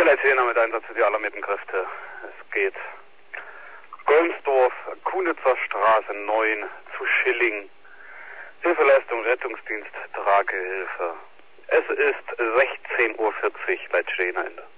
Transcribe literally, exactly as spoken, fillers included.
Leitner mit Einsatz für die alarmierten Kräfte. Es geht Golmsdorf, Kunitzer Straße neun zu Schilling. Hilfeleistung, Rettungsdienst, Tragehilfe. Es ist sechzehn Uhr vierzig, Leitstehender Ende.